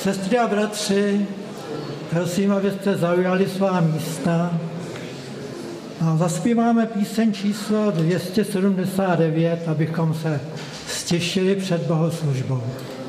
Sestry a bratři, prosím, abyste zaujali svá místa a zaspíváme píseň číslo 279, abychom se ztišili před bohoslužbou.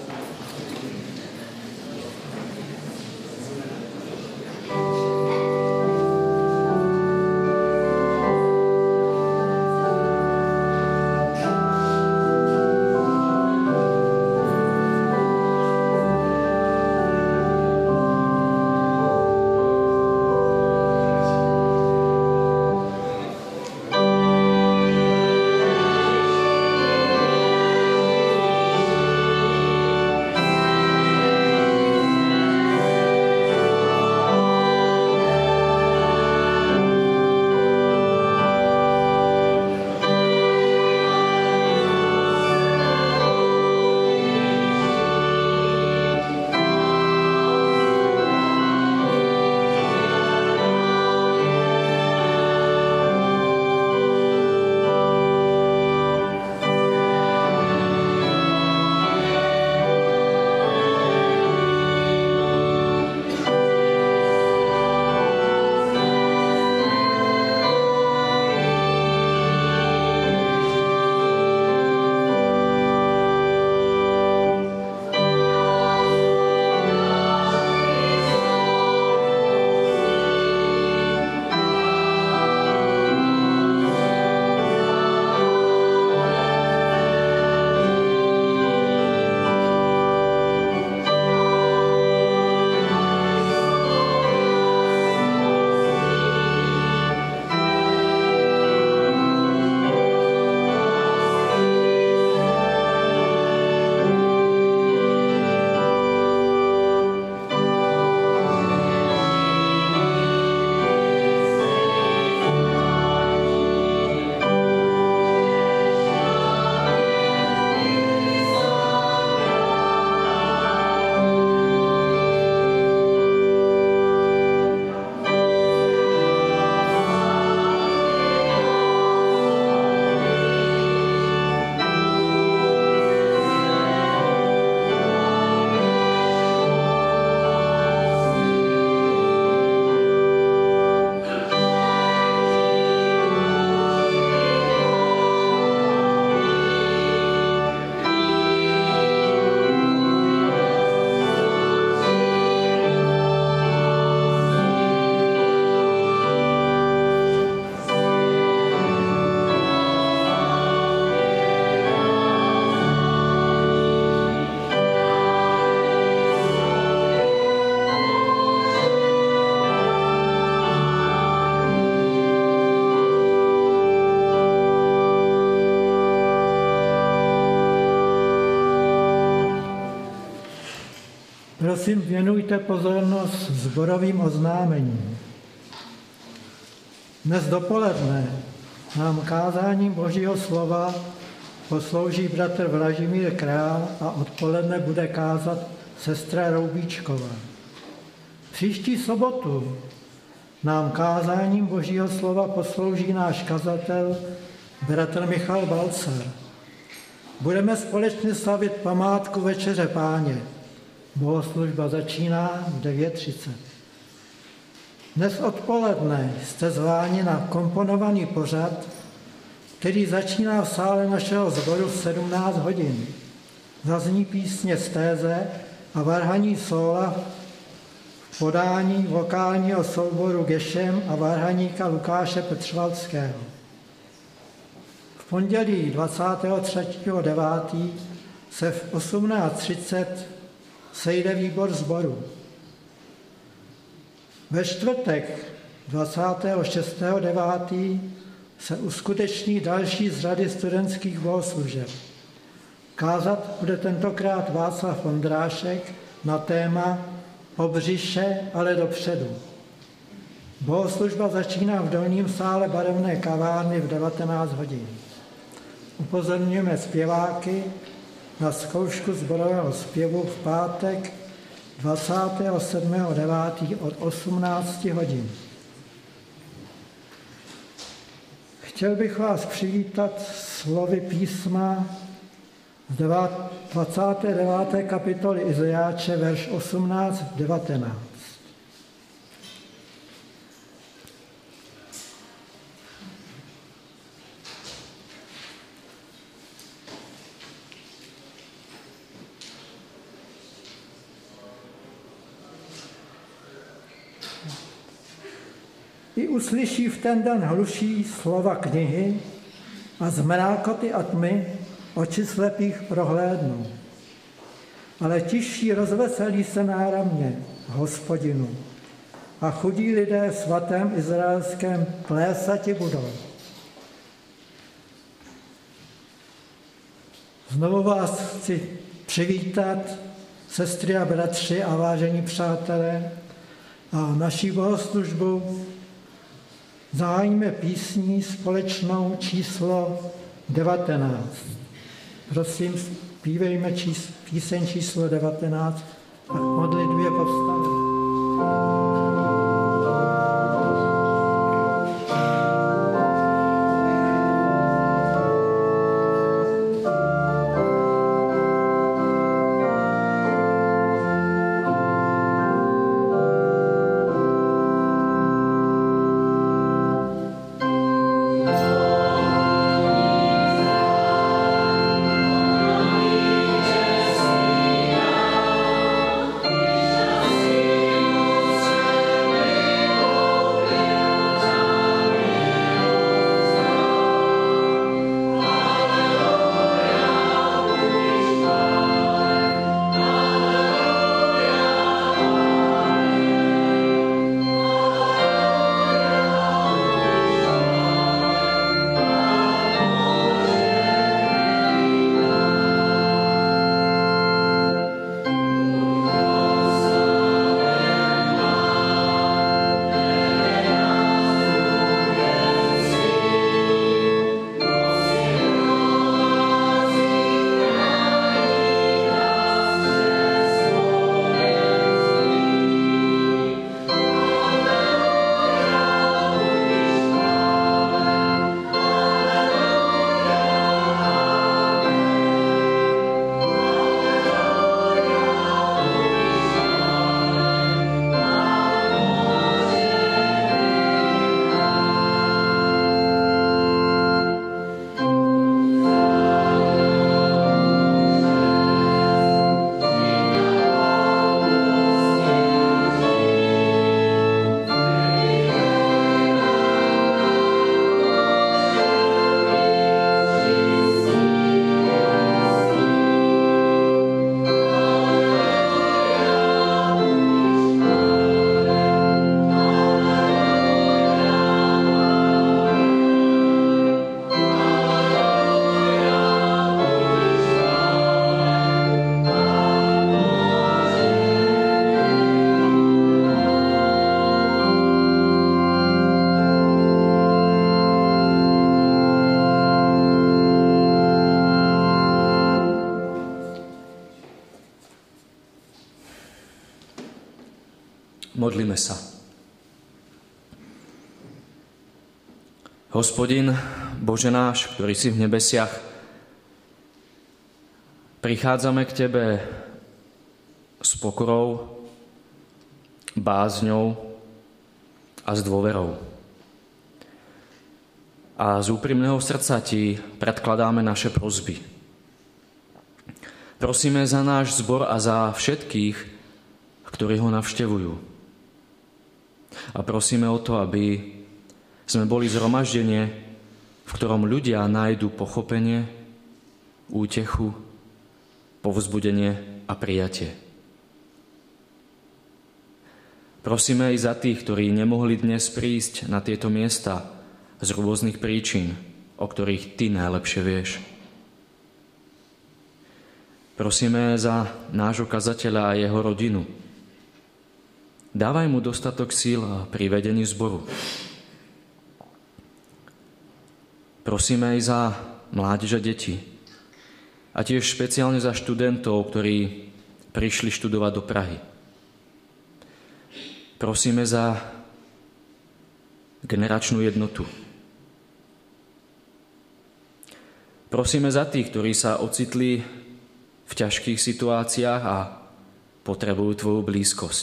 Prosím, věnujte pozornost sborovým oznámením. Dnes dopoledne nám kázáním Božího slova poslouží bratr Vlažimír Král a odpoledne bude kázat sestra Roubíčková. Příští sobotu nám kázáním Božího slova poslouží náš kazatel bratr Michal Balcar. Budeme společně slavit památku Večeře Páně. Bohoslužba začíná v 9:30. Dnes odpoledne jste zváni na komponovaný pořad, který začíná v sále našeho sboru v 17 hodin. Zazní písně z téze a varhaní sóla v podání vokálního souboru Gešem a varhaníka Lukáše Petřvalského. V pondělí 23.9. se v 18:30 sejde výbor sboru. Ve čtvrtek 26.9. se uskuteční další z řady studentských bohoslužeb. Kázat bude tentokrát Václav Ondrášek na téma Pobřiše, ale dopředu. Bohoslužba začíná v dolním sále barevné kavárny v 19 hodin. Upozorňujeme zpěváky na zkoušku sborového zpěvu v pátek 27.9. od 18 hodin. Chtěl bych vás přivítat slovy písma z 29. kapitoly Izajáše, verš 18-19. I uslyší v ten den hluší slova knihy a z mrákoty a tmy oči slepých prohlédnou. Ale tiší rozveselí se náramně Hospodinu a chudí lidé v svatém izraelském plésati budou. Znovu vás chci přivítat, sestry a bratři a vážení přátelé, a naší bohoslužbu zahájíme písní společnou číslo 19. Prosím, zpívejme píseň číslo 19 a k modlitbě povstaneme. Modlíme sa. Hospodin, Bože náš, ktorý si v nebesiach, prichádzame k Tebe s pokorou, bázňou a s dôverou. A z úprimného srdca Ti predkladáme naše prosby. Prosíme za náš zbor a za všetkých, ktorí ho navštevujú. A prosíme o to, aby sme boli zhromaždenie, v ktorom ľudia nájdu pochopenie, útechu, povzbudenie a prijatie. Prosíme aj za tých, ktorí nemohli dnes prísť na tieto miesta z rôznych príčin, o ktorých Ty najlepšie vieš. Prosíme za nášho kazateľa a jeho rodinu. Dávaj mu dostatok síl pri vedení zboru. Prosíme aj za mládež a deti. A tiež špeciálne za študentov, ktorí prišli študovať do Prahy. Prosíme za generačnú jednotu. Prosíme za tých, ktorí sa ocitli v v ťažkých situáciách a potrebujú Tvoju blízkosť.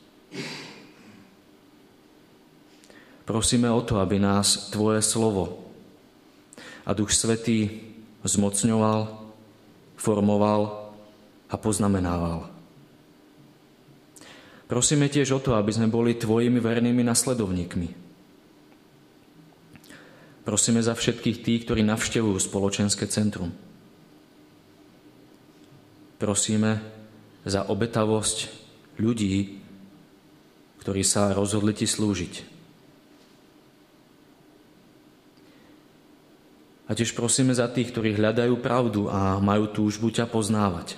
Prosíme o to, aby nás Tvoje slovo a Duch Svätý zmocňoval, formoval a poznamenával. Prosíme tiež o to, aby sme boli Tvojimi vernými nasledovníkmi. Prosíme za všetkých tých, ktorí navštevujú spoločenské centrum. Prosíme za obetavosť ľudí, ktorí sa rozhodli Ti slúžiť. A tiež prosíme za tých, ktorí hľadajú pravdu a majú túžbu ťa poznávať.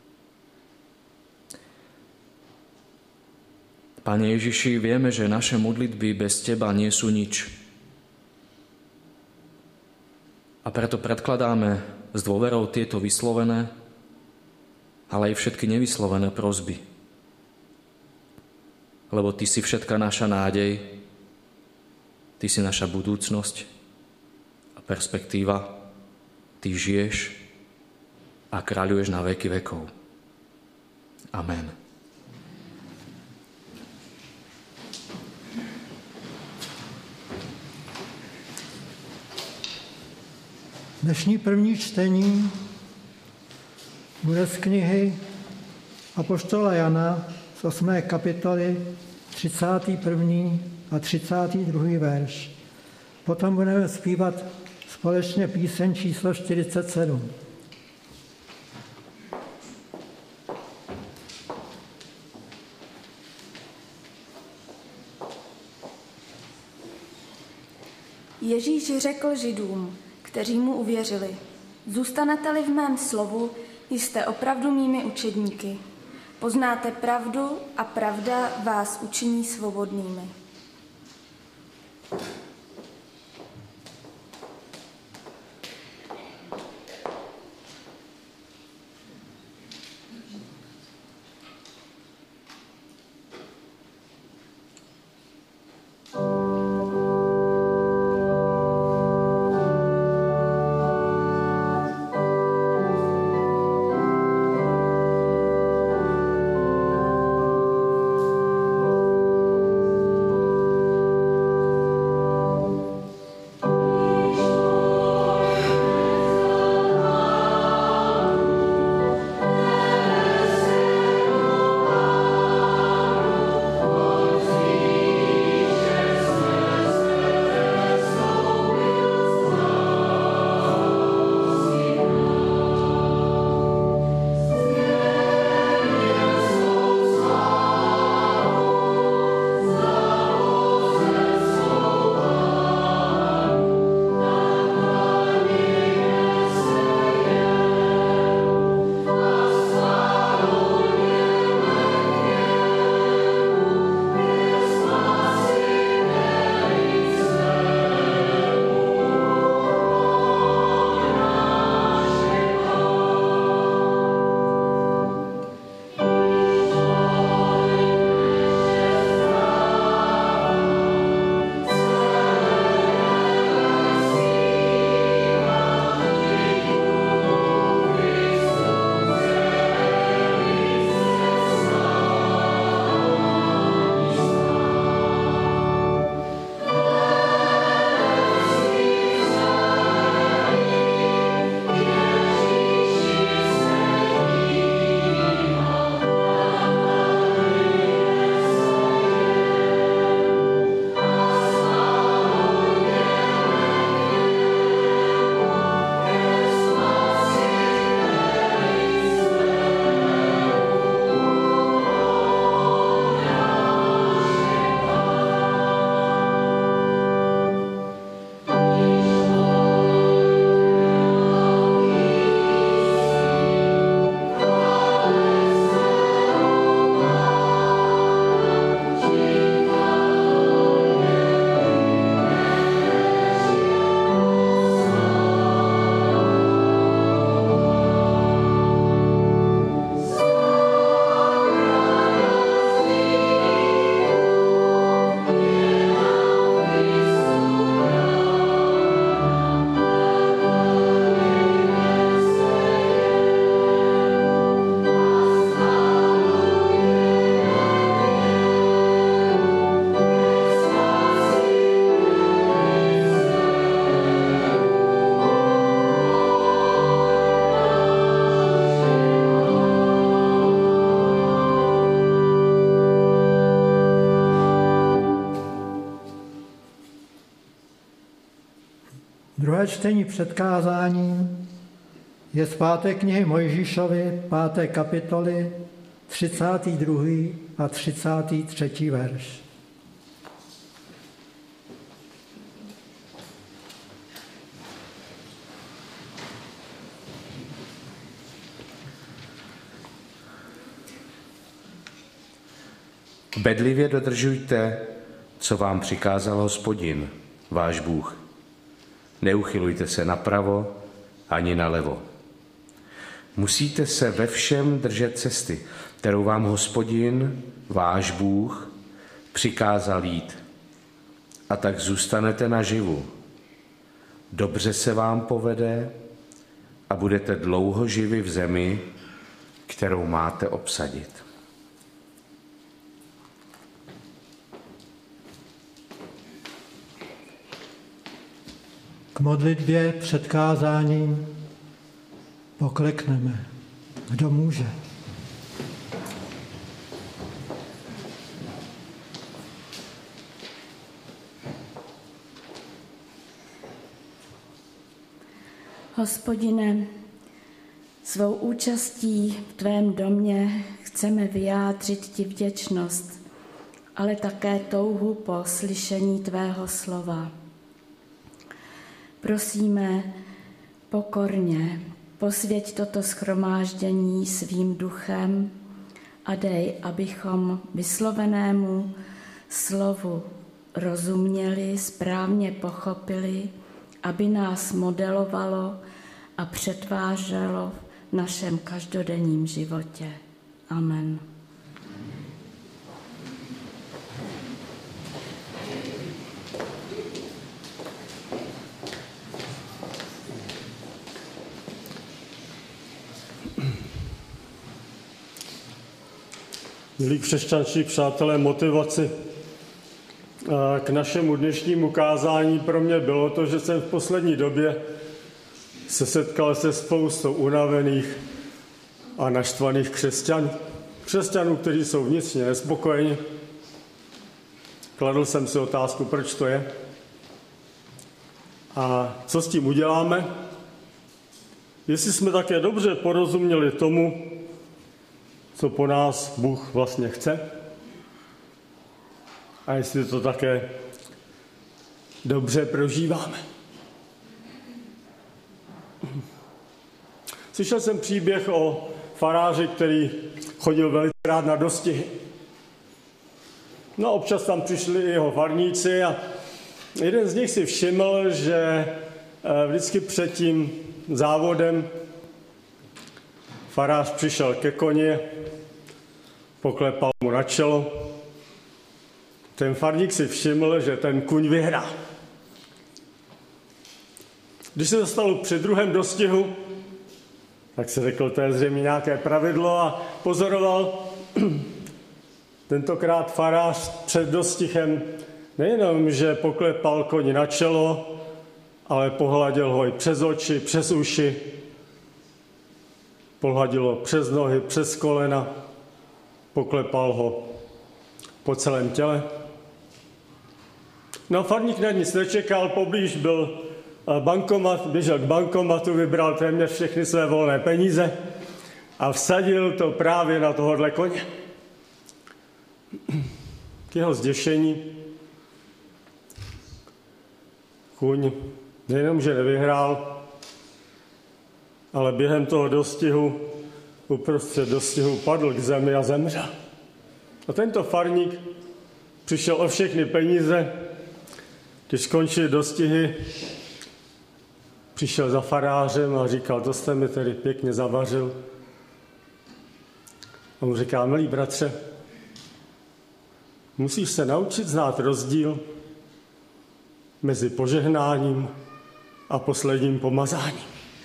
Pane Ježiši, vieme, že naše modlitby bez Teba nie sú nič. A preto predkladáme s dôverou tieto vyslovené, ale aj všetky nevyslovené prosby. Lebo Ty si všetka naša nádej, Ty si naša budúcnosť a perspektíva, Ty žiješ a kráľuješ na veky vekov. Amen. Dnešní první čtení bude z knihy apoštola Jana z 8. kapitoly 31. a 32. verš. Potom budeme zpívat společně píseň číslo 47. Ježíš řekl Židům, kteří mu uvěřili: Zůstanete-li v mém slovu, jste opravdu mými učedníky. Poznáte pravdu a pravda vás učiní svobodnými. Druhé čtení před kázáním je z 5. knihy Mojžíšovy, 5. kapitoly, 32. a 33. verš. Bedlivě dodržujte, co vám přikázal Hospodin, váš Bůh. Neuchylujte se napravo ani nalevo. Musíte se ve všem držet cesty, kterou vám Hospodin, váš Bůh, přikázal jít. A tak zůstanete naživu. Dobře se vám povede a budete dlouho živi v zemi, kterou máte obsadit. K modlitbě před kázáním poklekneme. Kdo může? Hospodine, svou účastí v tvém domě chceme vyjádřit ti vděčnost, ale také touhu po slyšení tvého slova. Prosíme pokorně, posvěť toto shromáždění svým duchem a dej, abychom vyslovenému slovu rozuměli, správně pochopili, aby nás modelovalo a přetvářelo v našem každodenním životě. Amen. Milí křesťanští přátelé, motivaci k našemu dnešnímu kázání pro mě bylo to, že jsem v poslední době se setkal se spoustou unavených a naštvaných křesťanů, kteří jsou vnitřně nespokojeni. Kladl jsem si otázku, proč to je a co s tím uděláme. Jestli jsme také dobře porozuměli tomu, co po nás Bůh vlastně chce a jestli to také dobře prožíváme. Slyšel jsem příběh o faráři, který chodil velice rád na dostihy. No občas tam přišli i jeho farníci a jeden z nich si všiml, že vždycky před tím závodem farář přišel ke koni, poklepal mu na čelo. Ten farník si všiml, že ten kuň vyhrá. Když se dostal při druhém dostihu, tak se řekl, to je zřejmě nějaké pravidlo a pozoroval tentokrát farář před dostihem nejenom, že poklepal koni na čelo, ale pohladil ho i přes oči, přes uši, pohladil ho přes nohy, přes kolena, poklepal ho po celém těle. No farník na nic nečekal, poblíž byl bankomat, běžel k bankomatu, vybral téměř všechny své volné peníze a vsadil to právě na tohohle koně. K jeho zděšení kuň nejenom, že nevyhrál, ale během toho dostihu, uprostřed dostihu padl k zemi a zemřel. A tento farník přišel o všechny peníze, když skončili dostihy, přišel za farářem a říkal, to jste mi tedy pěkně zavařil. A mu říká, milý bratře, musíš se naučit znát rozdíl mezi požehnáním a posledním pomazáním.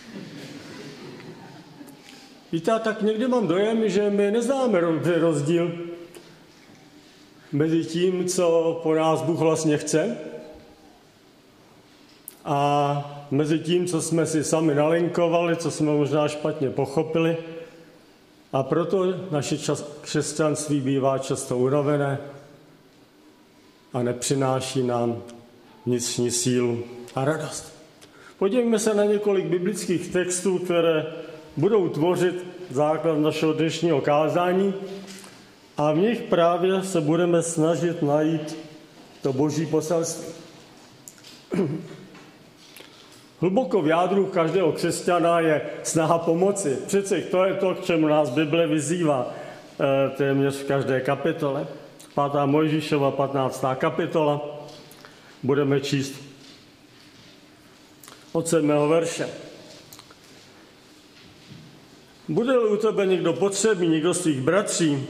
Víte, tak někdy mám dojem, že my neznáme rozdíl mezi tím, co po nás Bůh vlastně chce, a mezi tím, co jsme si sami nalinkovali, co jsme možná špatně pochopili. A proto naše křesťanství bývá často unavené a nepřináší nám vnitřní sílu a radost. Podívejme se na několik biblických textů, které budou tvořit základ našeho dnešního kázání a v nich právě se budeme snažit najít to boží poselství. Hluboko v jádru každého křesťana je snaha pomoci. Přece to je to, k čemu nás Bible vyzývá téměř v každé kapitole. 5. Mojžíšova 15. kapitola. Budeme číst od 7. verše. Bude-li u tebe někdo potřebný, někdo z tvých bratří,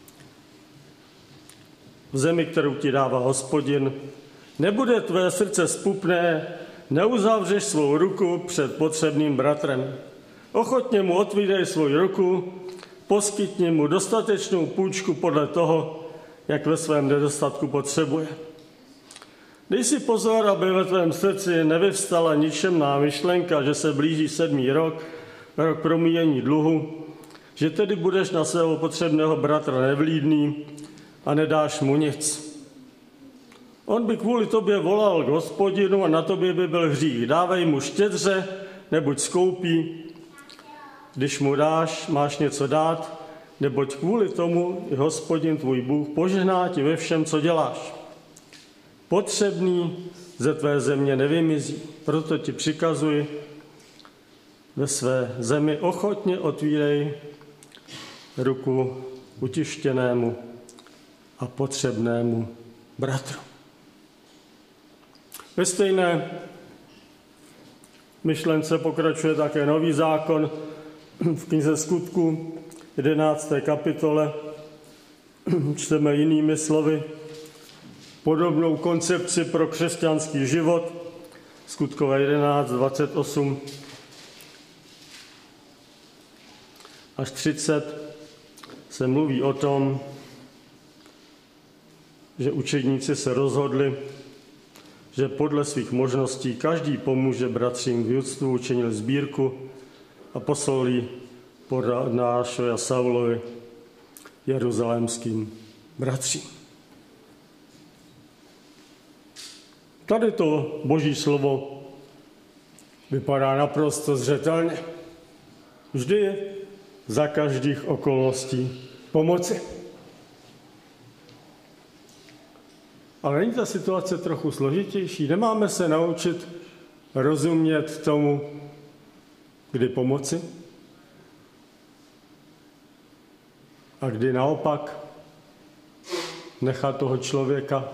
v zemi, kterou ti dává Hospodin, nebude tvé srdce zpupné, neuzavřeš svou ruku před potřebným bratrem. Ochotně mu otvírej svou ruku, poskytni mu dostatečnou půjčku podle toho, jak ve svém nedostatku potřebuje. Dej si pozor, aby ve tvém srdci nevyvstala ničemná myšlenka, že se blíží 7. rok promíjení dluhu, že tedy budeš na svého potřebného bratra nevlídný a nedáš mu nic. On by kvůli tobě volal k Hospodinu a na tobě by byl hřích. Dávej mu štědře, nebuď skoupí. Když mu dáš, máš něco dát, neboť kvůli tomu i Hospodin tvůj Bůh požehná ti ve všem, co děláš. Potřebný ze tvé země nevymizí, proto ti přikazuji, ve své zemi ochotně otvírej ruku utištěnému a potřebnému bratru. Ve stejné myšlence pokračuje také Nový zákon v knize Skutků 11. kapitole. Čteme jinými slovy podobnou koncepci pro křesťanský život. Skutkové 11, 28 až 30 se mluví o tom, že učedníci se rozhodli, že podle svých možností každý pomůže bratřím v judstvu, učinili sbírku a poslali po Nášovi a Saulovi jeruzalémským bratřím. Tady to boží slovo vypadá naprosto zřetelně. Vždy je za každých okolností pomoci. Ale není ta situace trochu složitější? Nemáme se naučit rozumět tomu, kdy pomoci? A kdy naopak nechat toho člověka,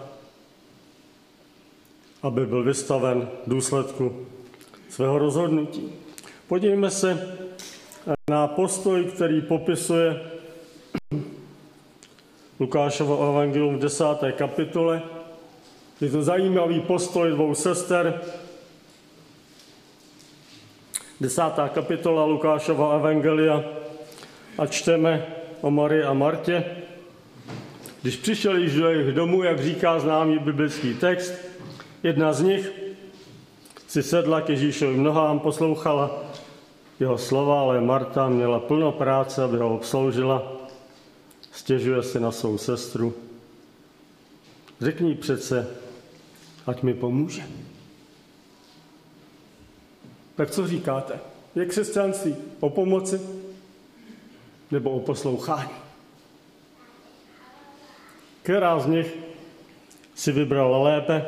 aby byl vystaven důsledku svého rozhodnutí. Podívejme se na postoj, který popisuje Lukášovo evangelium v 10. kapitole. Je to zajímavý postoj dvou sester. 10. kapitola Lukášova evangelia a čteme o Marii a Martě. Když přišel již do jejich domu, jak říká známý biblický text, jedna z nich si sedla k Ježíšovým nohám, poslouchala jeho slova, ale Marta měla plno práce, aby ho obsloužila. Stěžuje si na svou sestru. Řekni jí přece, ať mi pomůže. Tak co říkáte? Je křesťanství o pomoci nebo o poslouchání? Která z nich si vybrala lépe?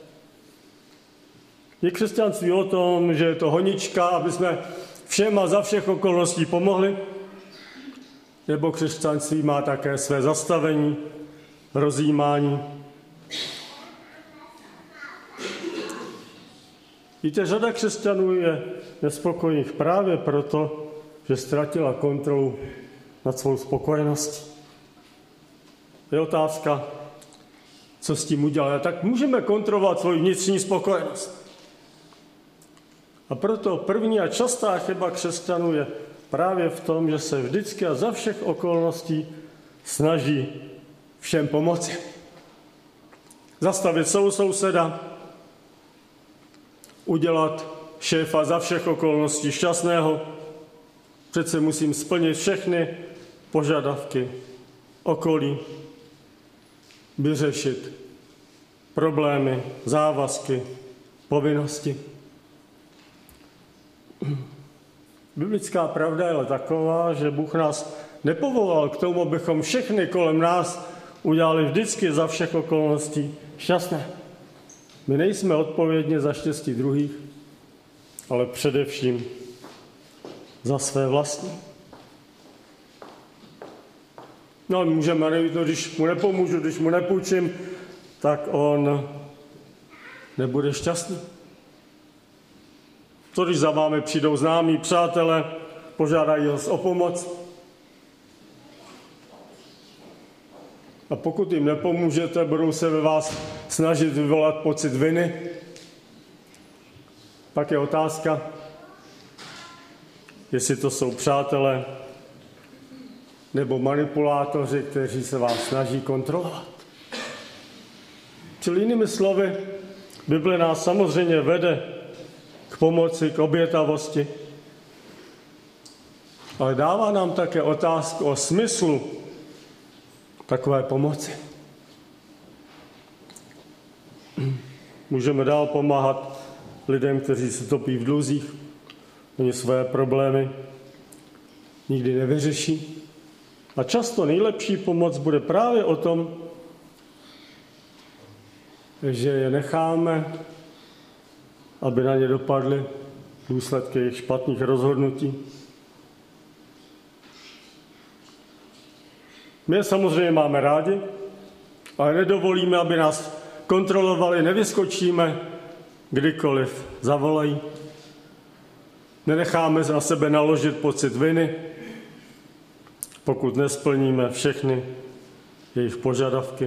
Je křesťanství o tom, že je to honička, aby jsme všem a za všech okolností pomohli? Nebo křesťanství má také své zastavení, rozjímání? Víte, řada křesťanů je nespokojených právě proto, že ztratila kontrolu nad svou spokojeností. Je otázka, co s tím udělat. Tak můžeme kontrolovat svou vnitřní spokojenost. A proto první a častá chyba křesťanů je právě v tom, že se vždycky a za všech okolností snaží všem pomoci. Zastavit souseda, udělat šéfa za všech okolností šťastného. Přece musím splnit všechny požadavky okolí, vyřešit problémy, závazky, povinnosti. Biblická pravda je taková, že Bůh nás nepovolal k tomu, abychom všechny kolem nás udělali vždycky za všech okolností šťastné. My nejsme odpovědní za štěstí druhých, ale především za své vlastní. No, můžeme nevít, když mu nepomůžu, když mu nepůjčím, tak on nebude šťastný. Co když za vámi přijdou známí, přátelé, požádají vás o pomoc? A pokud jim nepomůžete, budou se ve vás snažit vyvolat pocit viny. Pak je otázka, jestli to jsou přátelé nebo manipulátoři, kteří se vás snaží kontrolovat. Čili jinými slovy, Bible nás samozřejmě vede k pomoci, k obětavosti, ale dává nám také otázku o smyslu takové pomoci. Můžeme dál pomáhat lidem, kteří se topí v dluzích, oni své problémy nikdy nevyřeší. A často nejlepší pomoc bude právě o tom, že je necháme, aby na ně dopadly důsledky jejich špatných rozhodnutí. My je samozřejmě máme rádi, ale nedovolíme, aby nás kontrolovali, nevyskočíme, kdykoliv zavolají. Nenecháme na sebe naložit pocit viny, pokud nesplníme všechny jejich požadavky.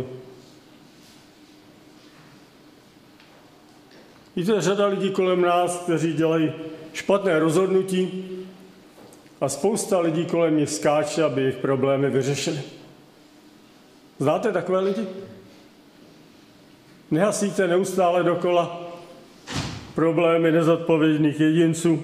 Víte, řada lidí kolem nás, kteří dělají špatné rozhodnutí a spousta lidí kolem nich skáče, aby jejich problémy vyřešili. Znáte takové lidi? Nehasíte neustále dokola problémy nezodpovědných jedinců?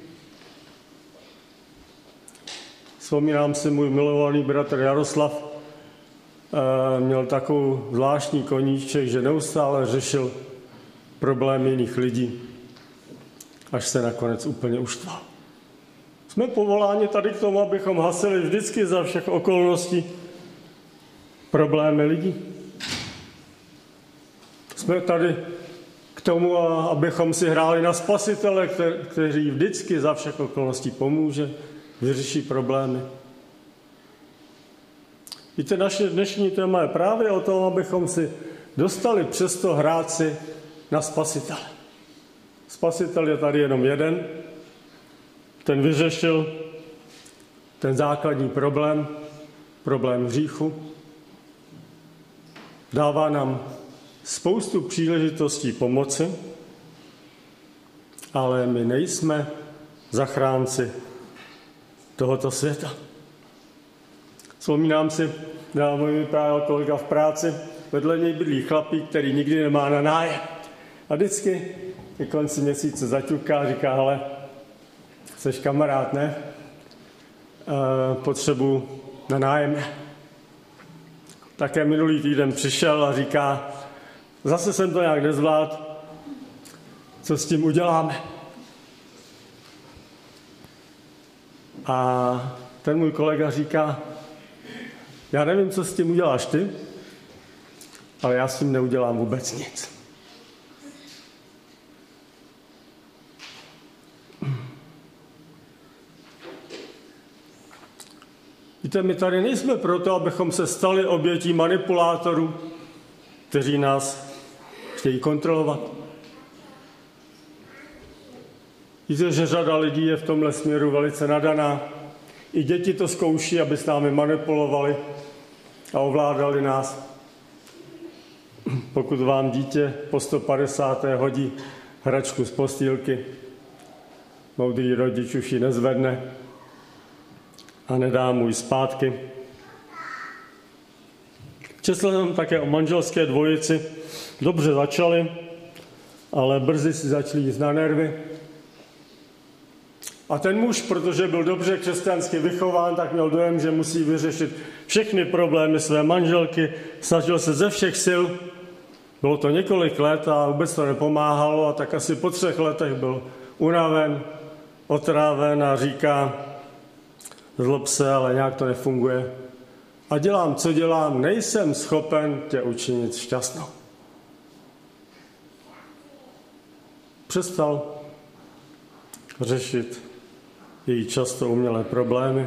Vzpomínám si, můj milovaný bratr Jaroslav měl takovou zvláštní koníček, že neustále řešil problémy jiných lidí, až se nakonec úplně uštval. Jsme povoláni tady k tomu, abychom hasili vždycky za všech okolností problémy lidí. Jsme tady k tomu, abychom si hráli na spasitele, který vždycky za všech okolností pomůže, vyřeší problémy. Víte, naše dnešní téma je právě o tom, abychom si dostali přesto hrát si na spasitele. Spasitel je tady jenom jeden, ten vyřešil ten základní problém hříchu. Dává nám spoustu příležitostí pomoci, ale my nejsme zachránci tohoto světa. Vzpomínám si, mi vyprávěl kolega v práci, vedle něj bydlí chlapík, který nikdy nemá na nájem. A vždycky ke konci měsíce zaťuká a říká, hele, jseš kamarád, ne? Potřebuji na nájemné. Také minulý týden přišel a říká, zase jsem to nějak nezvládl, co s tím uděláme? A ten můj kolega říká, já nevím, co s tím uděláš ty, ale já s tím neudělám vůbec nic. Víte, my tady nejsme proto, abychom se stali obětí manipulátorů, kteří nás chtějí kontrolovat. Víte, že řada lidí je v tomhle směru velice nadaná. I děti to zkouší, aby s námi manipulovali a ovládali nás. Pokud vám dítě po 150. hodí hračku z postýlky, moudrý rodič už ji nezvedne a nedá mu ji zpátky. Četl jsem také o manželské dvojici. Dobře začali, ale brzy si začali jít na nervy. A ten muž, protože byl dobře křesťansky vychován, tak měl dojem, že musí vyřešit všechny problémy své manželky. Snažil se ze všech sil. Bylo to několik let a vůbec to nepomáhalo a tak asi po 3 letech byl unaven, otráven a říká, zlob se, ale nějak to nefunguje. A dělám, co dělám, nejsem schopen tě učinit šťastnou. Přestal řešit její často umělé problémy.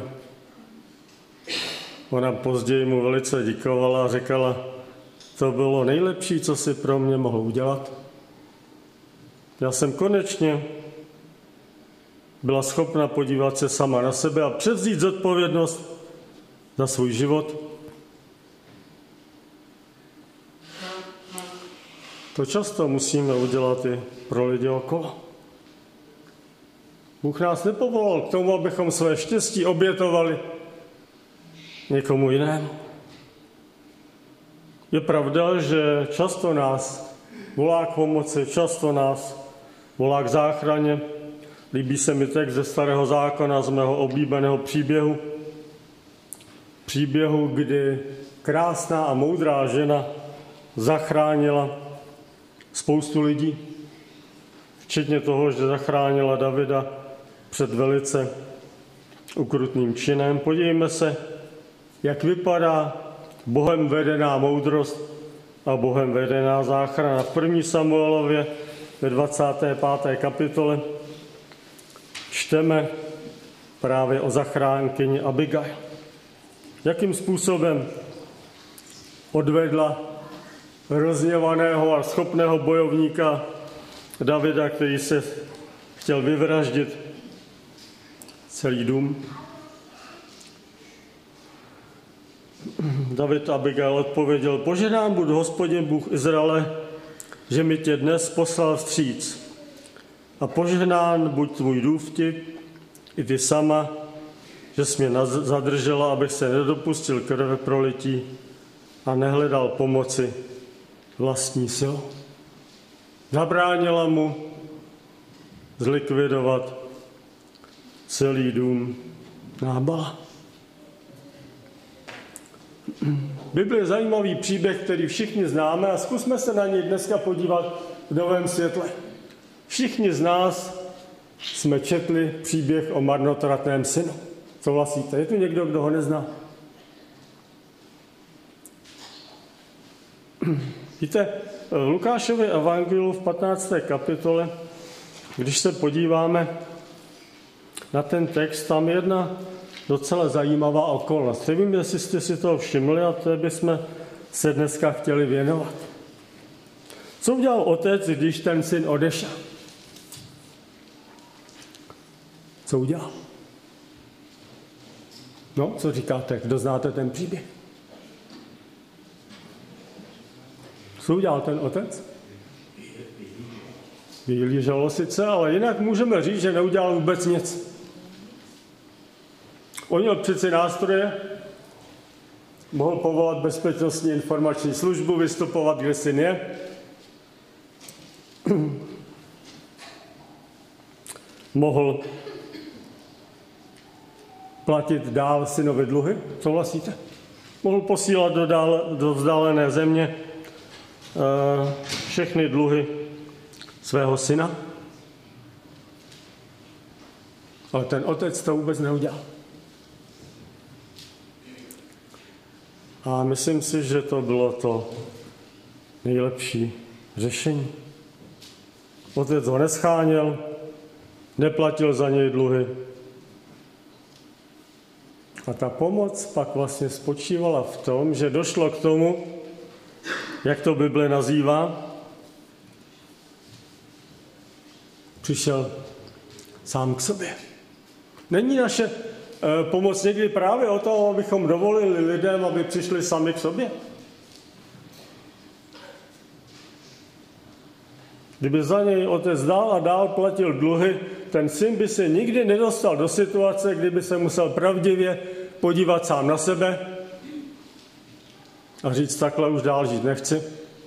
Ona později mu velice děkovala a říkala, to bylo nejlepší, co si pro mě mohl udělat. Já jsem konečně byla schopna podívat se sama na sebe a převzít zodpovědnost za svůj život. To často musíme udělat i pro lidi okolo. Bůh nás nepovolal k tomu, abychom své štěstí obětovali někomu jinému. Je pravda, že často nás volá k pomoci, často nás volá k záchraně. Líbí se mi text ze Starého zákona, z mého oblíbeného příběhu, kdy krásná a moudrá žena zachránila spoustu lidí, včetně toho, že zachránila Davida před velice ukrutným činem. Podívejme se, jak vypadá Bohem vedená moudrost a Bohem vedená záchrana. V 1. Samuelově ve 25. kapitole čteme právě o zachránkyni Abigail. Jakým způsobem odvedla rozněvaného a schopného bojovníka Davida, který se chtěl vyvraždit celý dům. David Abigail odpověděl, požehnán buď Hospodin Bůh Izraele, že mi tě dnes poslal vstříc. A požehnán buď tvůj důvtip, i ty sama, že jsi mě zadržela, abych se nedopustil krve prolití a nehledal pomoci vlastní silou. Zabránila mu zlikvidovat celý dům Nábala. Bible je zajímavý příběh, který všichni známe a zkusme se na něj dneska podívat v novém světle. Všichni z nás jsme četli příběh o marnotratném synu. Souhlasíte? Je tu někdo, kdo ho nezná? Víte, v Lukášově evangeliu v 15. kapitole, když se podíváme na ten text, tam je jedna docela zajímavá okolnost. Nevím, jestli jste si toho všimli, a to bychom se dneska chtěli věnovat. Co udělal otec, když ten syn odešel? Co udělal? No, co říkáte? Kdo znáte ten příběh? Co udělal ten otec? Vylížalo sice, ale jinak můžeme říct, že neudělal vůbec nic. On měl přeci nástroje, mohl povolat bezpečnostní informační službu, vystupovat, kde syn je. Mohl platit dál synovi dluhy, souhlasíte? Mohl posílat do vzdálené země všechny dluhy svého syna. Ale ten otec to vůbec neudělal. A myslím si, že to bylo to nejlepší řešení. Otec ho nescháněl, neplatil za něj dluhy. A ta pomoc pak vlastně spočívala v tom, že došlo k tomu, jak to Bible nazývá, přišel sám k sobě. Není naše pomoc někdy právě o to, abychom dovolili lidem, aby přišli sami k sobě? Kdyby za něj otec dál a dál platil dluhy, ten syn by se nikdy nedostal do situace, kdyby se musel pravdivě podívat sám na sebe a říct, takhle už dál žít nechci.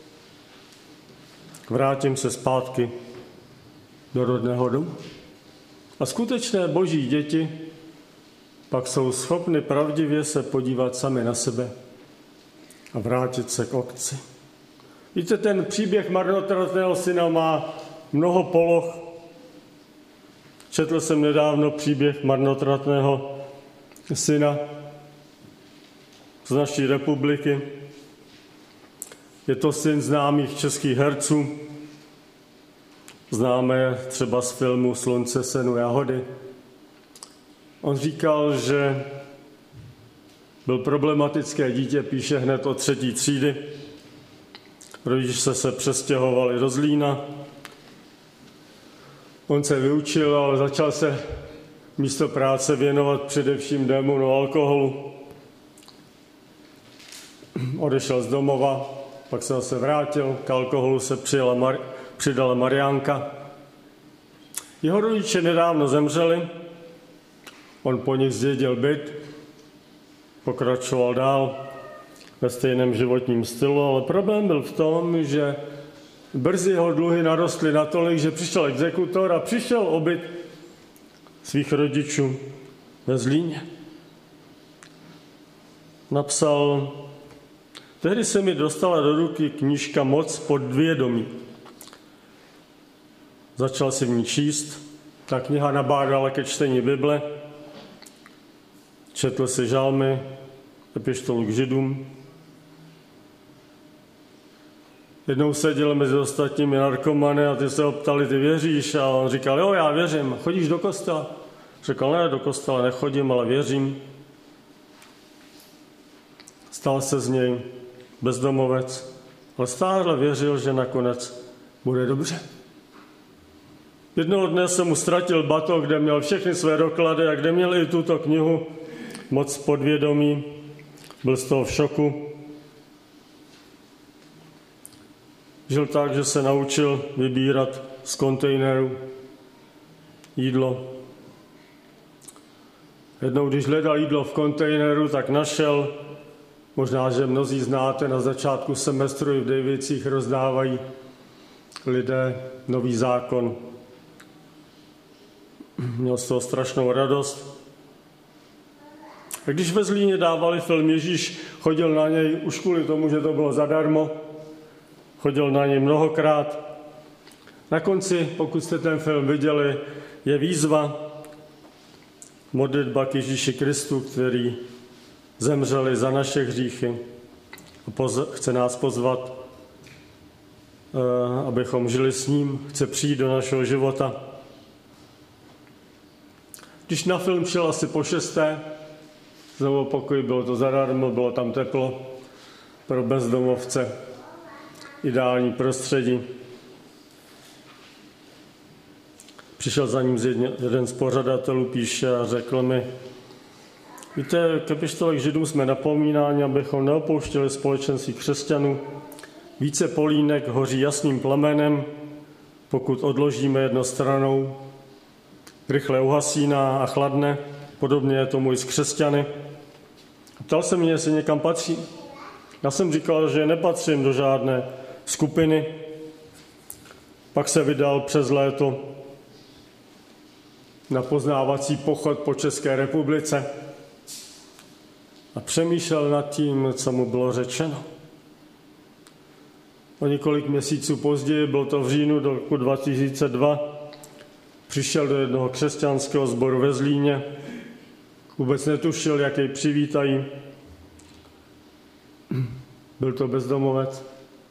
Vrátím se zpátky do rodného domu. A skutečné boží děti pak jsou schopny pravdivě se podívat sami na sebe a vrátit se k otci. Víte, ten příběh marnotratného syna má mnoho poloh Četl jsem nedávno příběh marnotratného syna z naší republiky. Je to syn známých českých herců. Známe třeba z filmu Slunce, senu, jahody. On říkal, že byl problematické dítě, píše hned od 3. třídy. Rodiče se přestěhovali do Zlína. On se vyučil, ale začal se místo práce věnovat především démonu alkoholu. Odešel z domova, pak se zase vrátil, k alkoholu se přidala Mariánka. Jeho rodiče nedávno zemřeli, on po nich zdědil byt, pokračoval dál ve stejném životním stylu, ale problém byl v tom, že brzy jeho dluhy narostly natolik, že přišel exekutor a přišel o byt svých rodičů ve Zlíně. Napsal: tehdy se mi dostala do ruky knížka Moc podvědomí. Začal si v ní číst. Ta kniha nabádala ke čtení Bible. Četl si žalmy, epištolu k Židům. Jednou seděl mezi ostatními narkomany a ty se ho ptali: ty věříš? A on říkal: jo, já věřím. Chodíš do kostela? Řekl: ne, do kostela nechodím, ale věřím. Stal se z něj bezdomovec, ale stále věřil, že nakonec bude dobře. Jednoho dne se mu ztratil batok, kde měl všechny své doklady a kde měl i tuto knihu Moc podvědomí. Byl z toho v šoku. Žil tak, že se naučil vybírat z kontejneru jídlo. Jednou, když hledal jídlo v kontejneru, tak našel, možná, že mnozí znáte, na začátku semestru i v Dejvicích rozdávají lidé Nový zákon. Měl z toho strašnou radost. A když ve Zlíně dávali film Ježíš, chodil na něj už kvůli tomu, že to bylo zadarmo. Chodil na něj mnohokrát. Na konci, pokud jste ten film viděli, je výzva, modlitba k Ježíši Kristu, který zemřeli za naše hříchy. Chce nás pozvat, abychom žili s ním. Chce přijít do našeho života. Když na film šel asi po 6. znovu opakuji, bylo to zadarmo, bylo tam teplo pro bezdomovce. Ideální prostředí. Přišel za ním jeden z pořadatelů, píše a řekl mi: víte, k epištole k Židům jsme napomínáni, abychom neopouštěli společenství křesťanů. Více polínek hoří jasným plamenem, pokud odložíme jedno stranou, rychle uhasíná a chladne. Podobně je tomu i s křesťany. Ptal se mě, jestli někam patří. Já jsem říkal, že nepatřím do žádné skupiny. Pak se vydal přes léto na poznávací pochod po České republice a přemýšlel nad tím, co mu bylo řečeno. O několik měsíců později, bylo to v říjnu do roku 2002, přišel do jednoho křesťanského sboru ve Zlíně. Vůbec netušil, jak jej přivítají. Byl to bezdomovec.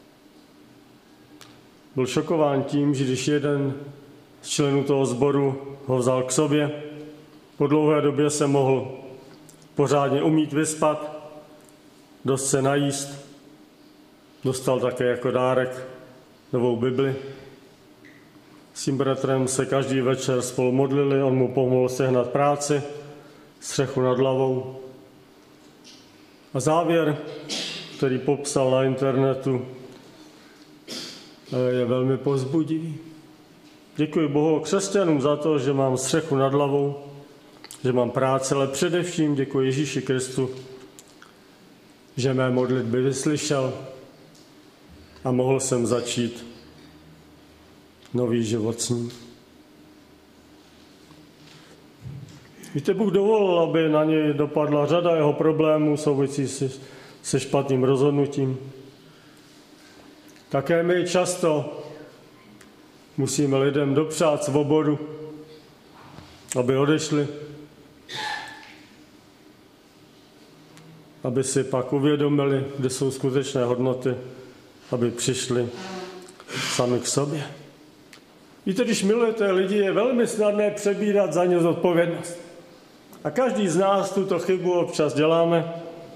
Byl šokován tím, že když jeden z členů toho sboru ho vzal k sobě, po dlouhé době se mohl pořádně umýt, vyspat, dost se najíst. Dostal také jako dárek novou Bibli. S tím bratrem se každý večer spolu modlili, on mu pomohl sehnat práci, střechu nad hlavou. A závěr, který popsal na internetu, je velmi povzbudivý. Děkuji Bohu křesťanům za to, že mám střechu nad hlavou, že mám práci, ale především děkuji Ježíši Kristu, že mé modlitby vyslyšel a mohl jsem začít nový život s ním. Víte, Bůh dovolil, aby na něj dopadla řada jeho problémů souvisí se špatným rozhodnutím. Také my často musíme lidem dopřát svobodu aby odešli, aby si pak uvědomili, kde jsou skutečné hodnoty, aby přišli sami k sobě. Víte, když milujete lidi, je velmi snadné přebírat za ně zodpovědnost. A každý z nás tuto chybu občas děláme.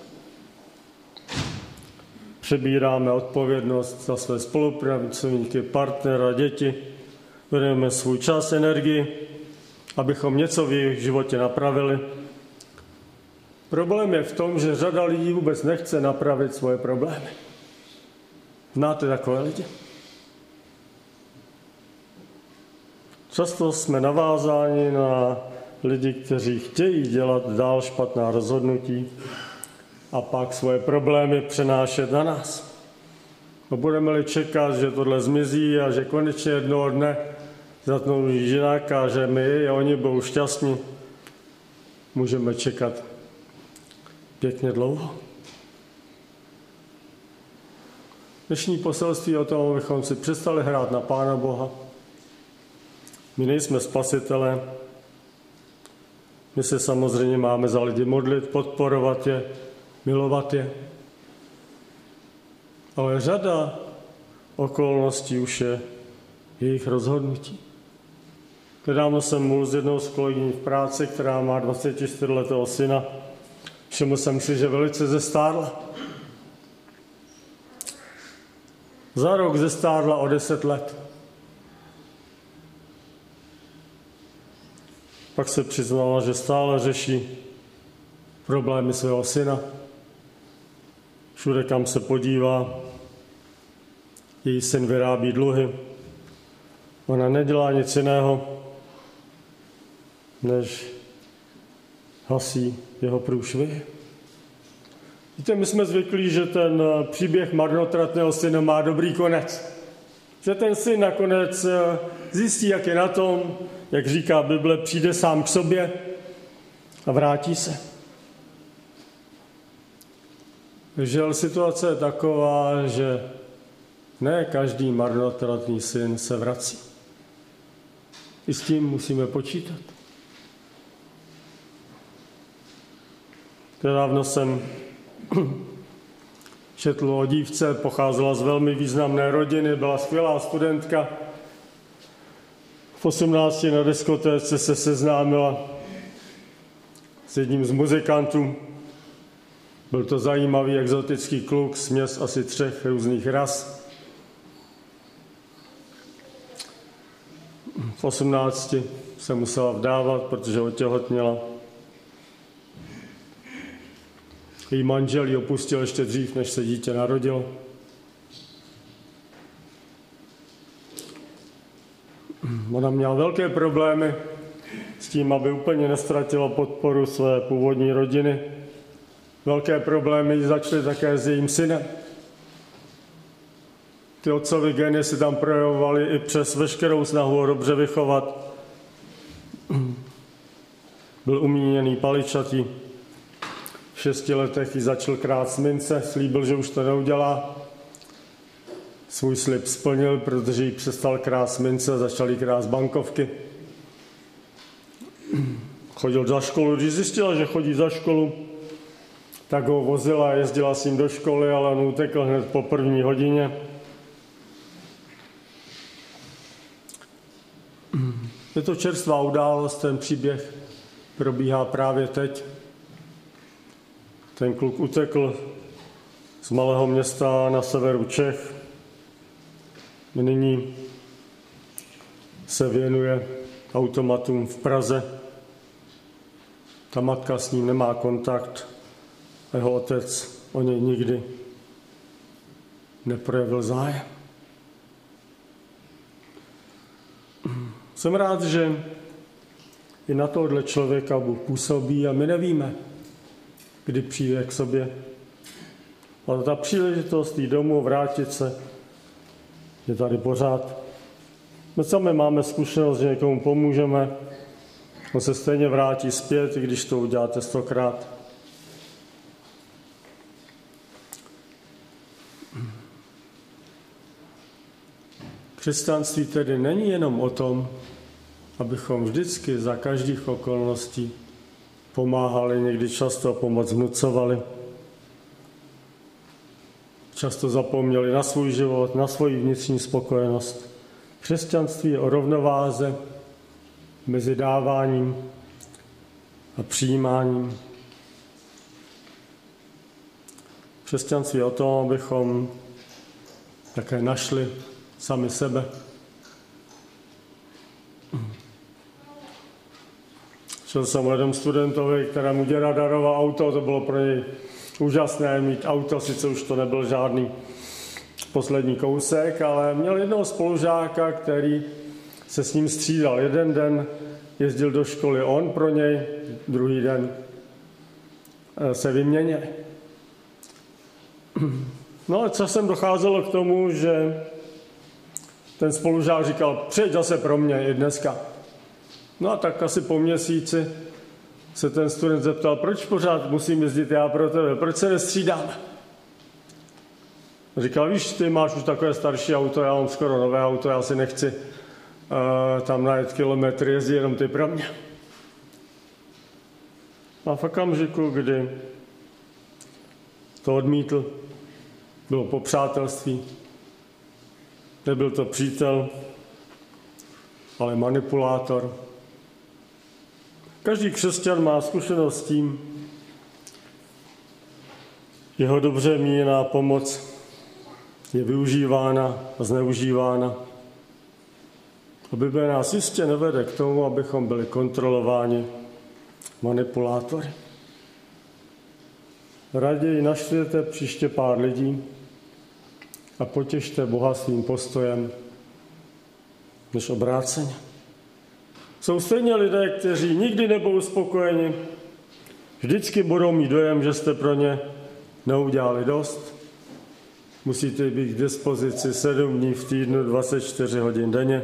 Přebíráme odpovědnost za své spolupracovníky, partnera, děti. Věnujeme svůj čas, energii, abychom něco v jejich životě napravili. Problém je v tom, že řada lidí vůbec nechce napravit svoje problémy. Znáte takové lidi? Často jsme navázáni na lidi, kteří chtějí dělat dál špatná rozhodnutí a pak svoje problémy přenášet na nás. A budeme-li čekat, že tohle zmizí a že konečně jednoho dne zatnou jinak a že my a oni budou šťastní, můžeme čekat pěkně dlouho. Dnešní poselství je o tom, abychom si přestali hrát na Pána Boha. My nejsme spasitelé. My se samozřejmě máme za lidi modlit, podporovat je, milovat je. Ale řada okolností už je jejich rozhodnutí. Nedávno jsem mluvil s jednou z kolegyní v práci, která má 24letého syna. Všiml jsem si, že velice zestárla. Za rok zestárla o 10 let. Pak se přiznala, že stále řeší problémy svého syna. Všude, kam se podívá, její syn vyrábí dluhy. Ona nedělá nic jiného, než hasí jeho průšvihy. Víte, my jsme zvyklí, že ten příběh marnotratného syna má dobrý konec. Že ten syn nakonec zjistí, jak je na tom, jak říká Bible, přijde sám k sobě a vrátí se. Žel situace je taková, že ne každý marnotratný syn se vrací. I s tím musíme počítat. Nedávno jsem četl o dívce, pocházela z velmi významné rodiny, byla skvělá studentka. V 18 na diskotéce se seznámila s jedním z muzikantů. Byl to zajímavý exotický kluk, směs asi 3 různých ras. V 18 se musela vdávat, protože otěhotněla. Její manžel ji opustil ještě dřív, než se dítě narodilo. Ona měla velké problémy s tím, aby úplně neztratila podporu své původní rodiny. Velké problémy začaly také s jejím synem. Ty otcovy geny se tam projevovaly i přes veškerou snahu ho dobře vychovat. Byl umíněný, paličatý. V 6 letech jí začal krást mince, slíbil, že už to neudělá. Svůj slib splnil, protože jí přestal krást mince a začal jí krást bankovky. Chodil za školu, když zjistila, že chodí za školu, tak ho vozila a jezdila s ním do školy, ale on utekl hned po 1. hodině. Je to čerstvá událost, ten příběh probíhá právě teď. Ten kluk utekl z malého města na severu Čech. Nyní se věnuje automatům v Praze. Ta matka s ním nemá kontakt. Jeho otec o něj nikdy neprojevil zájem. Jsem rád, že i na tohle člověka Bůh působí a my nevíme, kdy přijde k sobě. Ale ta příležitost jít domů, vrátit se, je tady pořád. My sami máme zkušenost, že někomu pomůžeme, on se stejně vrátí zpět, i když to uděláte 100krát. Křesťanství tedy není jenom o tom, abychom vždycky za každých okolností pomáhali, někdy často pomoc vnucovali. Často zapomněli na svůj život, na svoji vnitřní spokojenost. Křesťanství je o rovnováze mezi dáváním a přijímáním. Křesťanství je o tom, abychom také našli sami sebe. Šel jsem lidem studentovi, kterému děda daroval auto, to bylo pro něj úžasné mít auto, sice už to nebyl žádný poslední kousek, ale měl jednoho spolužáka, který se s ním střídal. Jeden den jezdil do školy on pro něj, druhý den se vyměnili. No a časem docházelo k tomu, že ten spolužák říkal, přijeď zase pro mě i dneska. No a tak asi po měsíci se ten student zeptal, proč pořád musím jezdit já pro tebe, proč se nestřídáme? Říkal, víš, ty máš už takové starší auto, já mám skoro nové auto, já si nechci tam najet kilometry, jezdí jenom ty pro mě. A v okamžiku, kdy to odmítl, bylo po přátelství, nebyl to přítel, ale manipulátor. Každý křesťan má zkušenost s tím, jeho dobře míněná pomoc je využívána a zneužívána. A Bible nás jistě nevede k tomu, abychom byli kontrolováni manipulátory. Raději naštěte příště pár lidí a potěšte Boha svým postojem, než obráceně. Jsou stejně lidé, kteří nikdy nebudou spokojeni, vždycky budou mít dojem, že jste pro ně neudělali dost. Musíte být k dispozici 7 dní v týdnu, 24 hodin denně.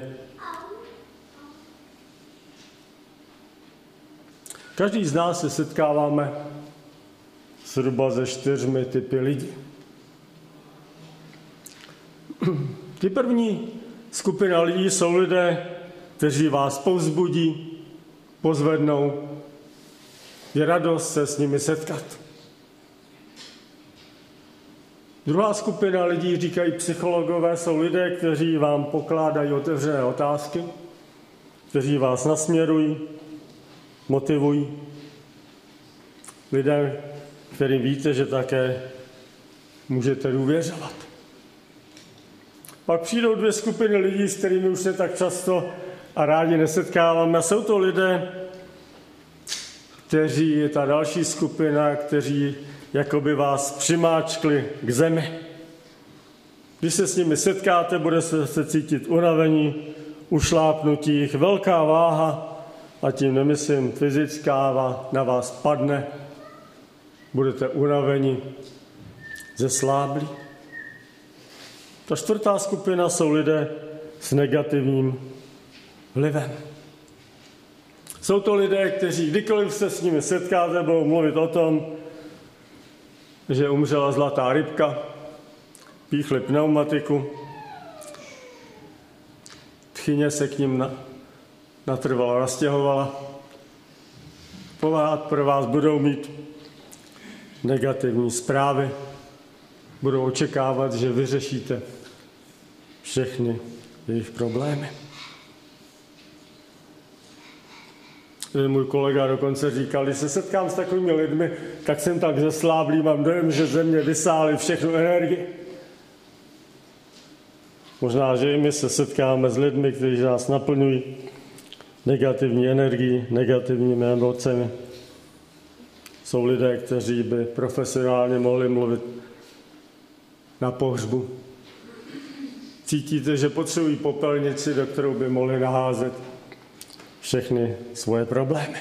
Každý z nás se setkáváme zhruba se 4 typy lidí. Ty první skupina lidí jsou lidé, kteří vás povzbudí, pozvednou. Je radost se s nimi setkat. Druhá skupina lidí, říkají psychologové, jsou lidé, kteří vám pokládají otevřené otázky, kteří vás nasměrují, motivují. Lidé, kterým víte, že také můžete důvěřovat. Pak přijdou 2 skupiny lidí, s kterými už se tak často a rádi nesetkáváme. A jsou to lidé, kteří je ta další skupina, kteří jakoby vás přimáčkli k zemi. Když se s nimi setkáte, bude se cítit unavení, ušlápnutí, jich velká váha, a tím nemyslím fyzická, na vás padne, budete unaveni, zesláblí. Ta 4. skupina jsou lidé s negativním vlivem. Jsou to lidé, kteří kdykoliv se s nimi setkáte, budou mluvit o tom, že umřela zlatá rybka, píchli pneumatiku, tchyně se k ním natrvalo nastěhovala. Pomáhat pro vás budou mít negativní zprávy, budou očekávat, že vyřešíte všechny jejich problémy. Můj kolega dokonce říkal, když se setkám s takovými lidmi, tak jsem tak zesláblý, mám dojem, že ze mě vysáli všechnu energii. Možná, že i my se setkáme s lidmi, kteří nás naplňují negativní energií, negativními emocemi. Jsou lidé, kteří by profesionálně mohli mluvit na pohřbu. Cítíte, že potřebují popelnici, do kterou by mohli naházet všechny svoje problémy.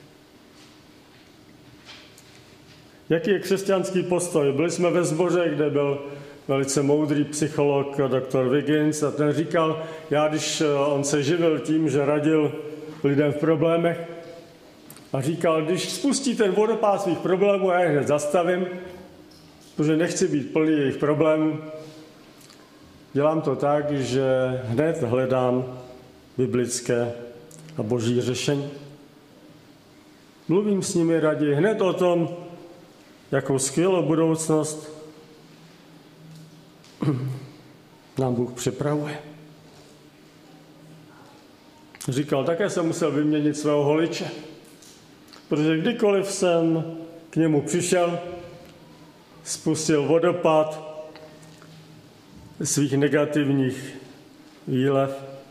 Jaký je křesťanský postoj? Byli jsme ve sboře, kde byl velice moudrý psycholog dr. Wiggins a ten říkal, když on se živil tím, že radil lidem v problémech a říkal, když spustí ten vodopád svých problémů, já je hned zastavím, protože nechci být plný jejich problémů. Dělám to tak, že hned hledám biblické a boží řešení. Mluvím s nimi raději hned o tom, jakou skvělou budoucnost nám Bůh připravuje. Říkal, také jsem musel vyměnit svého holiče, protože kdykoliv jsem k němu přišel, spustil vodopád svých negativních výlev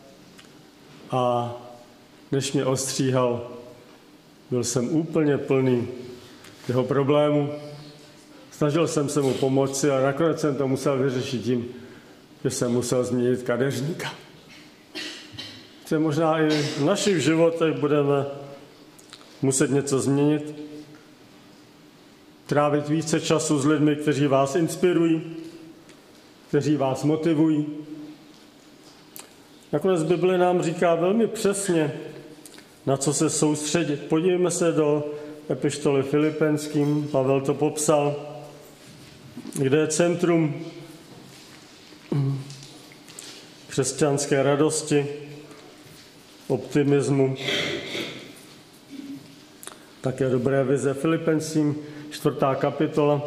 a než mě ostříhal, byl jsem úplně plný jeho problémů. Snažil jsem se mu pomoci a nakonec jsem to musel vyřešit tím, že jsem musel změnit kadeřníka. Že možná i v našich životech budeme muset něco změnit, trávit více času s lidmi, kteří vás inspirují, kteří vás motivují. Nakonec Bible nám říká velmi přesně, na co se soustředit. Podívejme se do epištoly Filipenským, Pavel to popsal, kde je centrum křesťanské radosti, optimismu, také dobré vize. Filipenským 4. kapitola.